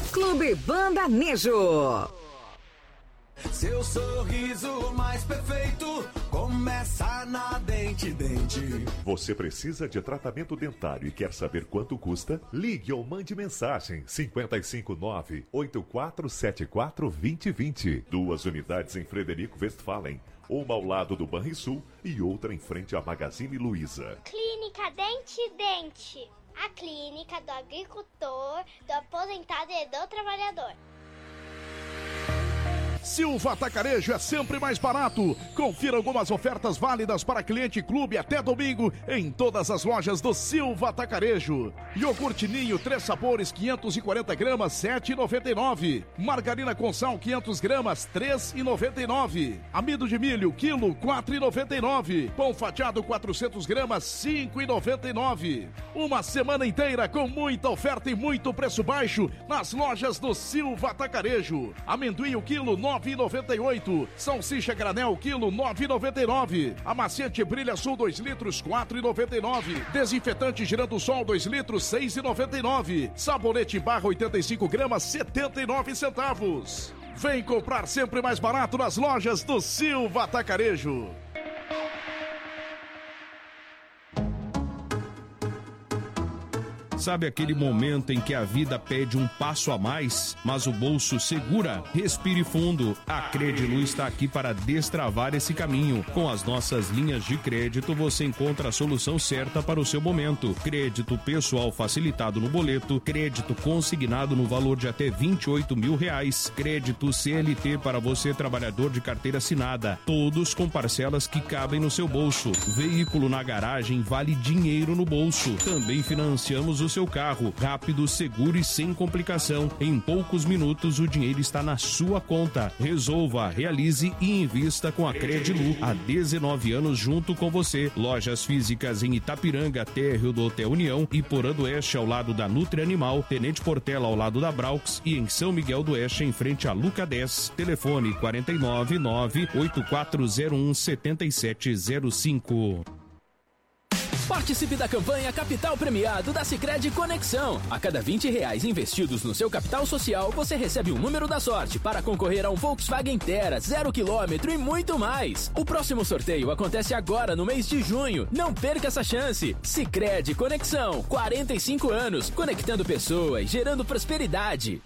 Clube Bandanejo. Seu sorriso mais perfeito começa na Dente Dente. Você precisa de tratamento dentário e quer saber quanto custa? Ligue ou mande mensagem cinco cinco nove, oito quatro sete quatro, dois zero dois zero. Duas unidades em Frederico Westphalen, uma ao lado do Banrisul e outra em frente à Magazine Luiza. Clínica Dente Dente, a clínica do agricultor, do aposentado e do trabalhador. Silva Atacarejo é sempre mais barato. Confira algumas ofertas válidas para cliente clube até domingo em todas as lojas do Silva Atacarejo. Iogurte Ninho, três sabores, quinhentos e quarenta gramas, sete reais e noventa e nove centavos. Margarina com sal, quinhentas gramas, três reais e noventa e nove centavos. Amido de milho, quilo, quatro reais e noventa e nove centavos. Pão fatiado, quatrocentas gramas, cinco reais e noventa e nove centavos. Uma semana inteira com muita oferta e muito preço baixo nas lojas do Silva Atacarejo. Amendoim, o quilo, nove reais e noventa e oito centavos. Salsicha granel, quilo, nove reais e noventa e nove centavos. Amaciante Brilha Sul, dois litros, quatro reais e noventa e nove centavos. Desinfetante Girando Sol, dois litros, seis reais e noventa e nove centavos. Sabonete Barra, oitenta e cinco gramas, setenta e nove centavos. Vem comprar sempre mais barato nas lojas do Silva Atacarejo. Sabe aquele momento em que a vida pede um passo a mais, mas o bolso segura? Respire fundo. A Credilu está aqui para destravar esse caminho. Com as nossas linhas de crédito, você encontra a solução certa para o seu momento. Crédito pessoal facilitado no boleto, crédito consignado no valor de até vinte e oito mil reais, crédito C L T para você, trabalhador de carteira assinada, todos com parcelas que cabem no seu bolso. Veículo na garagem vale dinheiro no bolso. Também financiamos o seu carro, rápido, seguro e sem complicação. Em poucos minutos o dinheiro está na sua conta. Resolva, realize e invista com a Credilu. Há dezenove anos junto com você. Lojas físicas em Itapiranga, térreo do Hotel União, e Porã do Oeste ao lado da Nutri Animal, Tenente Portela ao lado da Braux e em São Miguel do Oeste em frente a Luca dez. Telefone quatro nove nove, oito quatro zero um, sete sete zero cinco. Participe da campanha Capital Premiado da Sicredi Conexão. A cada vinte reais investidos no seu capital social, você recebe um número da sorte para concorrer a um Volkswagen Tera, zero quilômetro e muito mais. O próximo sorteio acontece agora no mês de junho. Não perca essa chance. Sicredi Conexão, quarenta e cinco anos, conectando pessoas, gerando prosperidade.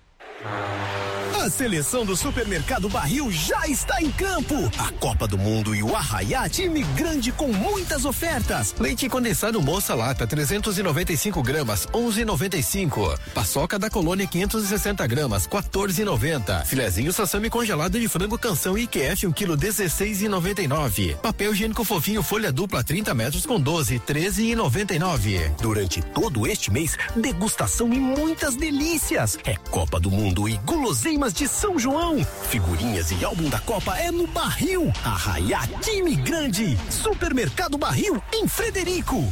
A seleção do Supermercado Barril já está em campo. A Copa do Mundo e o Arraiá, time grande com muitas ofertas. Leite condensado Moça Lata, trezentos e noventa e cinco gramas, onze reais e noventa e cinco centavos. Paçoca da Colônia, quinhentos e sessenta gramas, quatorze reais e noventa centavos. Filezinho Sassami congelado de frango Canção I Q F, um quilo, dezesseis reais e noventa e nove centavos. Papel higiênico fofinho folha dupla, trinta metros com doze, treze reais e noventa e nove centavos. Durante todo este mês, degustação e muitas delícias. É Copa do Mundo e guloseimas de São João. Figurinhas e álbum da Copa é no Barril. Arraiá, time grande. Supermercado Barril, em Frederico.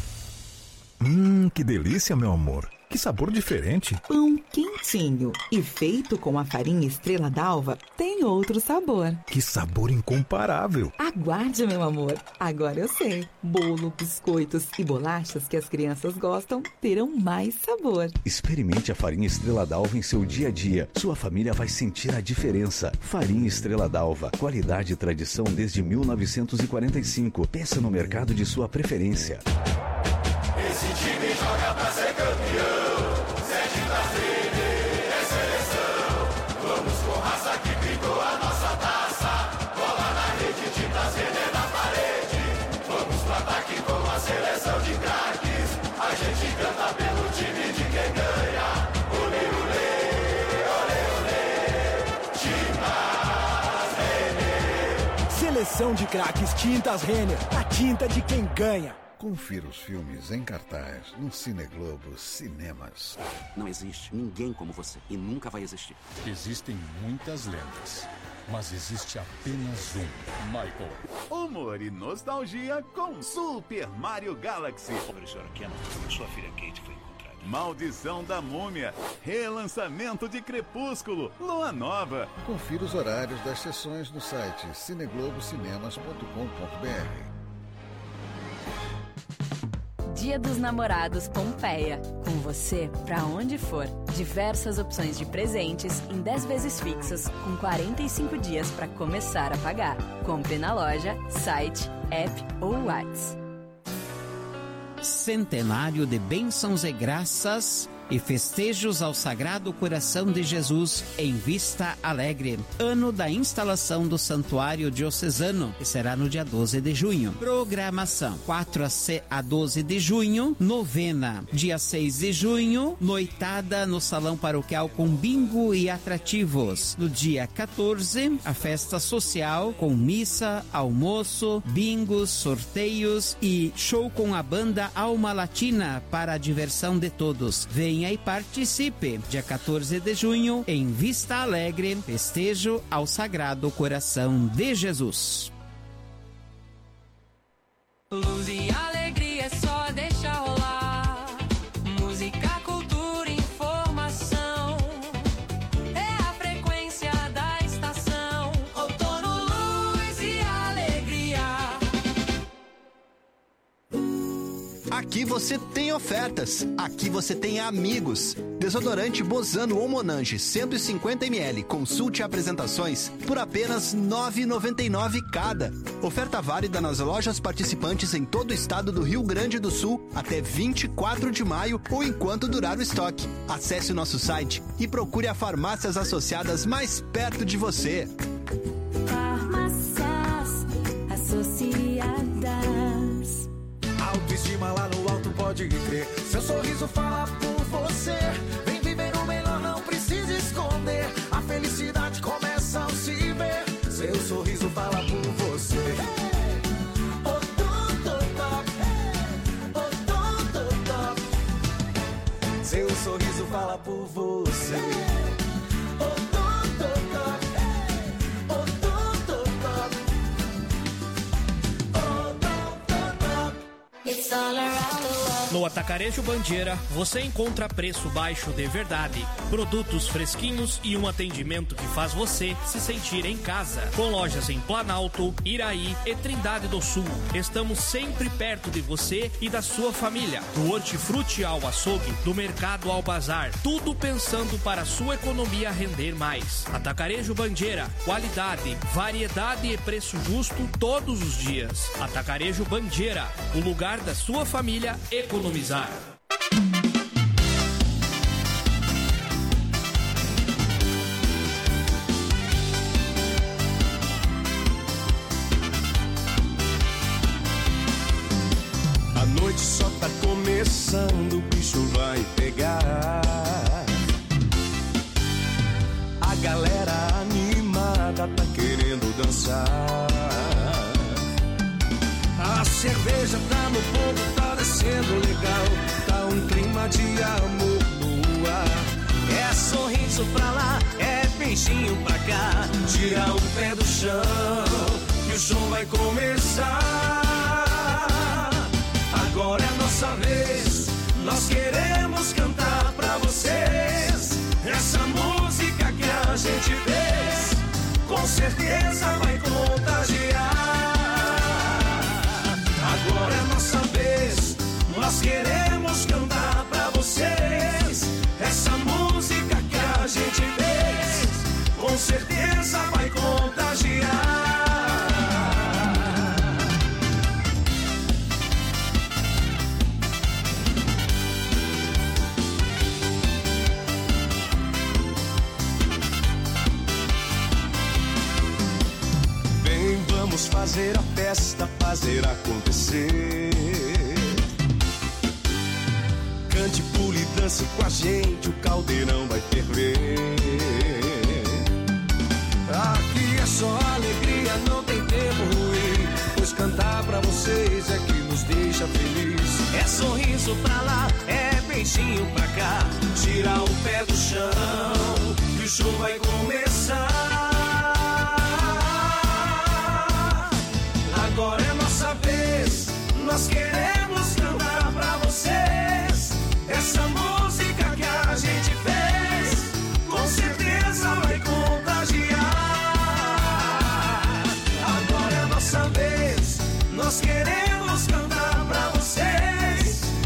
Hum, que delícia, meu amor. Que sabor diferente. Pão quentinho e feito com a farinha Estrela d'Alva tem outro sabor. Que sabor incomparável. Aguarde, meu amor. Agora eu sei. Bolo, biscoitos e bolachas que as crianças gostam terão mais sabor. Experimente a farinha Estrela d'Alva em seu dia a dia. Sua família vai sentir a diferença. Farinha Estrela d'Alva. Qualidade e tradição desde mil novecentos e quarenta e cinco. Peça no mercado de sua preferência. Esse time joga pra ser campeão. Sete da Sede é seleção. Vamos com raça que pintou a nossa taça. Bola na rede, tinta Sede na parede. Vamos pro ataque com a seleção de craques. A gente canta pelo time de quem ganha. Olê, olê, olê, olê. Tintas Renner. Seleção de craques Tintas Renner. A tinta de quem ganha. Confira os filmes em cartaz no Cine Globo Cinemas. Não existe ninguém como você e nunca vai existir. Existem muitas lendas, mas existe apenas um, Michael. Humor e nostalgia com Super Mario Galaxy. Professora Kenna, sua filha Kate foi encontrada. Maldição da Múmia, relançamento de Crepúsculo, Lua Nova. Confira os horários das sessões no site cineglobocinemas ponto com ponto br. Dia dos Namorados Pompeia. Com você, pra onde for. Diversas opções de presentes em dez vezes fixas, com quarenta e cinco dias para começar a pagar. Compre na loja, site, app ou WhatsApp. Centenário de bênçãos e graças e festejos ao Sagrado Coração de Jesus em Vista Alegre. Ano da instalação do Santuário Diocesano, que será no dia doze de junho. Programação: quatro a doze de junho, novena. Dia seis de junho, noitada no Salão Paroquial com bingo e atrativos. No dia quatorze, a festa social com missa, almoço, bingos, sorteios e show com a banda Alma Latina para a diversão de todos. Venha e participe. Dia quatorze de junho, em Vista Alegre, festejo ao Sagrado Coração de Jesus. Luz e alegria é só deixar rolar. Música, cultura, informação. É a frequência da estação. Outono, luz e alegria. Aqui você tem ofertas, aqui você tem amigos. Desodorante Bozano ou Monange cento e cinquenta mililitros, consulte apresentações por apenas nove reais e noventa e nove centavos cada. Oferta válida nas lojas participantes em todo o estado do Rio Grande do Sul até vinte e quatro de maio ou enquanto durar o estoque. Acesse o nosso site e procure a farmácias associadas mais perto de você. Farmácias associadas. Autoestima lá no alto, pode crer. Seu sorriso fala por você. Vem viver o melhor, não precisa esconder. A felicidade começa ao se ver. Seu sorriso fala por você. Odontotop. Odontotop. Seu sorriso fala por você. Odontotop. Odontotop. Odontotop. It's all around the world. No Atacarejo Bandeira, você encontra preço baixo de verdade, produtos fresquinhos e um atendimento que faz você se sentir em casa. Com lojas em Planalto, Iraí e Trindade do Sul. Estamos sempre perto de você e da sua família. Do hortifruti ao açougue, do mercado ao bazar, tudo pensando para a sua economia render mais. Atacarejo Bandeira, qualidade, variedade e preço justo todos os dias. Atacarejo Bandeira, o lugar da sua família economizar. A noite só tá começando, o bicho vai pegar. A galera animada tá querendo dançar. A cerveja tá no ponto, tá descendo legal. Tá um clima de amor no ar. É sorriso pra lá, é beijinho pra cá. Tira o pé do chão, que o show vai começar. Agora é nossa vez, nós queremos cantar pra vocês. Essa música que a gente fez, com certeza vai contagiar. Agora é nossa vez, nós queremos cantar pra vocês. Essa música que a gente fez, com certeza vai contagiar. Vem, vamos fazer a festa, fazer acontecer. Cante, pule e dance com a gente, o caldeirão vai ferver. Aqui é só alegria, não tem tempo ruim, pois cantar pra vocês é que nos deixa feliz. É sorriso pra lá, é beijinho pra cá. Tira o pé do chão, que o show vai começar. Agora é nossa vez, nós queremos cantar pra vocês. Essa música que a gente fez, com certeza vai contagiar. Agora é nossa vez, nós queremos cantar pra vocês.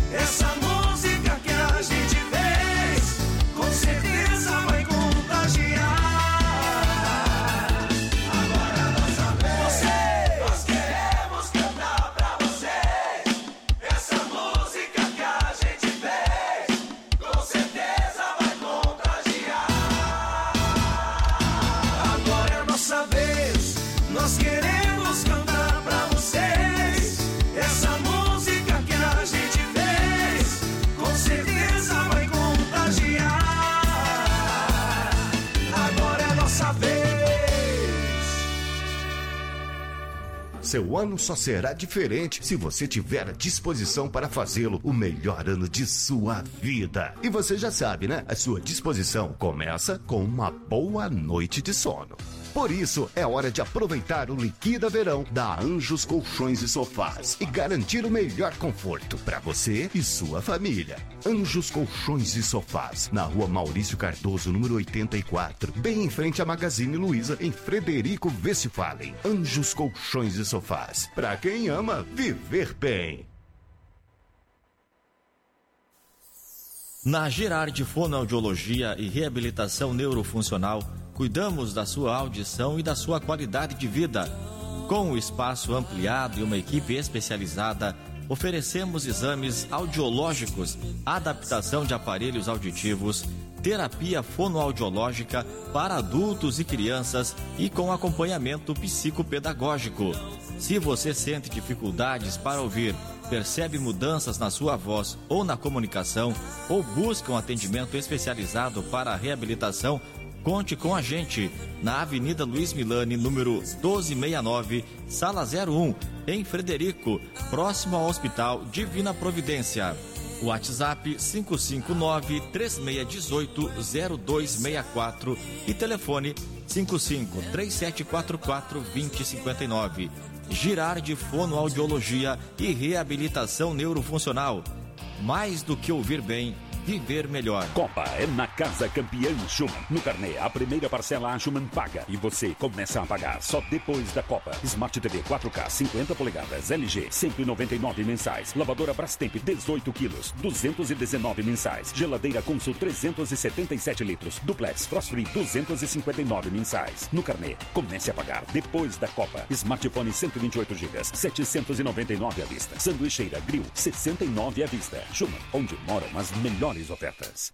Seu ano só será diferente se você tiver a disposição para fazê-lo o melhor ano de sua vida. E você já sabe, né? A sua disposição começa com uma boa noite de sono. Por isso, é hora de aproveitar o Liquida Verão da Anjos Colchões e Sofás e garantir o melhor conforto para você e sua família. Anjos Colchões e Sofás, na rua Maurício Cardoso, número oitenta e quatro, bem em frente à Magazine Luiza, em Frederico Westphalen. Anjos Colchões e Sofás, para quem ama viver bem. Na Girardi Fonoaudiologia e Reabilitação Neurofuncional, cuidamos da sua audição e da sua qualidade de vida. Com o espaço ampliado e uma equipe especializada, oferecemos exames audiológicos, adaptação de aparelhos auditivos, terapia fonoaudiológica para adultos e crianças e com acompanhamento psicopedagógico. Se você sente dificuldades para ouvir, percebe mudanças na sua voz ou na comunicação, ou busca um atendimento especializado para a reabilitação, conte com a gente na Avenida Luiz Milani, número doze sessenta e nove, sala zero um, em Frederico, próximo ao Hospital Divina Providência. WhatsApp cinco cinco nove, três seis um oito, zero dois seis quatro e telefone cinco cinco, três sete quatro quatro, dois zero cinco nove. Girardi Fonoaudiologia e Reabilitação Neurofuncional. Mais do que ouvir bem, viver melhor. Copa é na Casa Campeã Schumann. No carnê, a primeira parcela a Schumann paga e você começa a pagar só depois da Copa. Smart T V quatro K cinquenta polegadas L G cento e noventa e nove mensais. Lavadora Brastemp dezoito quilos duzentos e dezenove mensais. Geladeira Consul trezentos e setenta e sete litros. Duplex Frost Free duzentos e cinquenta e nove mensais. No carnê, comece a pagar depois da Copa. Smartphone cento e vinte e oito gigas setecentos e noventa e nove à vista. Sanduicheira Grill sessenta e nove à vista. Schumann, onde moram as melhores ofertas.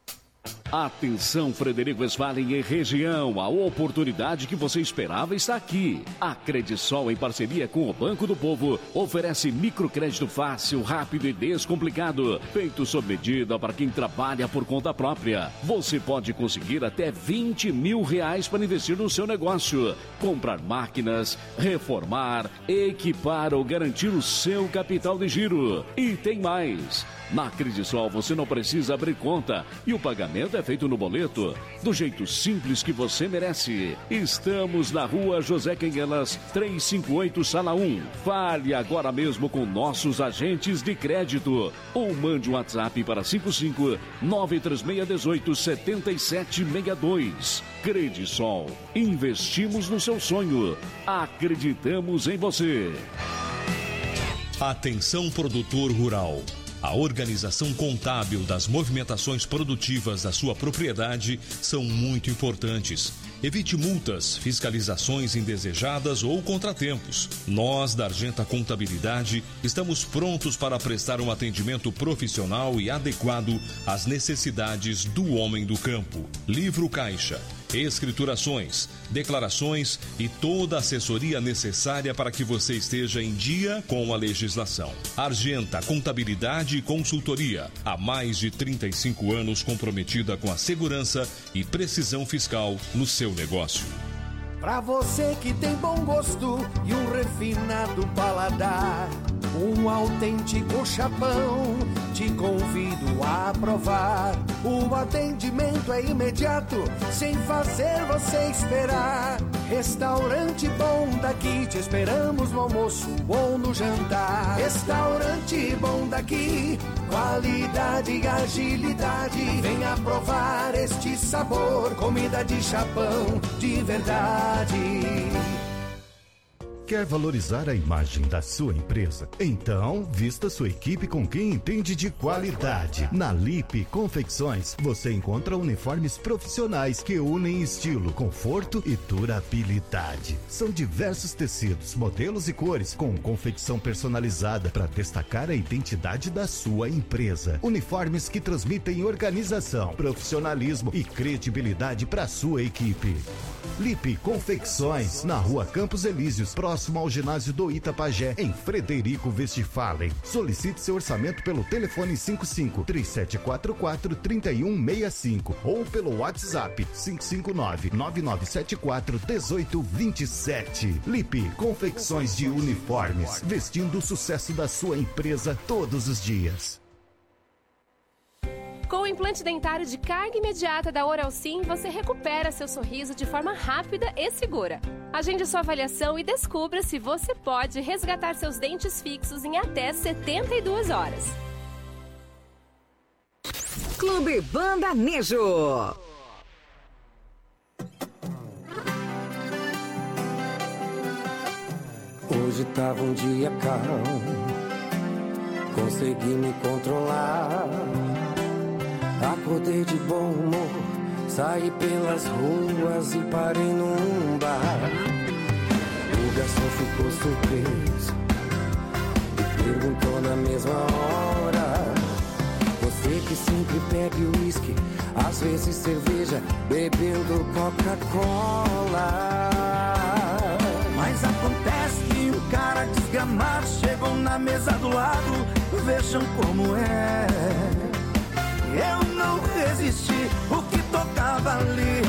Atenção, Frederico Westphalen e região, a oportunidade que você esperava está aqui. A Credisol, em parceria com o Banco do Povo, oferece microcrédito fácil, rápido e descomplicado, feito sob medida para quem trabalha por conta própria. Você pode conseguir até vinte mil reais para investir no seu negócio, comprar máquinas, reformar, equipar ou garantir o seu capital de giro. E tem mais. Na Credisol você não precisa abrir conta e o pagamento é feito no boleto, do jeito simples que você merece. Estamos na rua José Quenguelas, trezentos e cinquenta e oito, sala um. Fale agora mesmo com nossos agentes de crédito ou mande um WhatsApp para cinco cinco nove três seis um oito sete sete seis dois. Credisol, investimos no seu sonho. Acreditamos em você. Atenção, produtor rural. A organização contábil das movimentações produtivas da sua propriedade são muito importantes. Evite multas, fiscalizações indesejadas ou contratempos. Nós, da Argenta Contabilidade, estamos prontos para prestar um atendimento profissional e adequado às necessidades do homem do campo. Livro caixa, escriturações, declarações e toda a assessoria necessária para que você esteja em dia com a legislação. Argenta Contabilidade e Consultoria, há mais de trinta e cinco anos comprometida com a segurança e precisão fiscal no seu negócio. Pra você que tem bom gosto e um refinado paladar, um autêntico chapão, te convido a provar. O atendimento é imediato, sem fazer você esperar. Restaurante Bom Daqui, te esperamos no almoço ou no jantar. Restaurante Bom Daqui, qualidade e agilidade. Venha provar este sabor, comida de chapão de verdade. Quer valorizar a imagem da sua empresa? Então, vista sua equipe com quem entende de qualidade. Na Lipe Confecções, você encontra uniformes profissionais que unem estilo, conforto e durabilidade. São diversos tecidos, modelos e cores, com confecção personalizada para destacar a identidade da sua empresa. Uniformes que transmitem organização, profissionalismo e credibilidade para sua equipe. Lipe Confecções, na rua Campos Elíseos, próximo ao ginásio do Itapajé, em Frederico Westphalen. Solicite seu orçamento pelo telefone cinco cinco, três sete quatro quatro, três um seis cinco ou pelo WhatsApp cinco cinco nove, nove nove sete quatro, um oito dois sete. Lipe Confecções de Uniformes, vestindo o sucesso da sua empresa todos os dias. Com o implante dentário de carga imediata da Oral Sim, você recupera seu sorriso de forma rápida e segura. Agende sua avaliação e descubra se você pode resgatar seus dentes fixos em até setenta e duas horas. Clube Banda Nejo. Hoje tava um dia calmo, consegui me controlar. Acordei de bom humor, saí pelas ruas e parei num bar. O garçom ficou surpreso e perguntou na mesma hora: você que sempre bebe uísque, às vezes cerveja, bebendo Coca-Cola. Mas acontece que um cara desgramado chegou na mesa do lado, vejam como é. Eu não resisti, o que tocava ali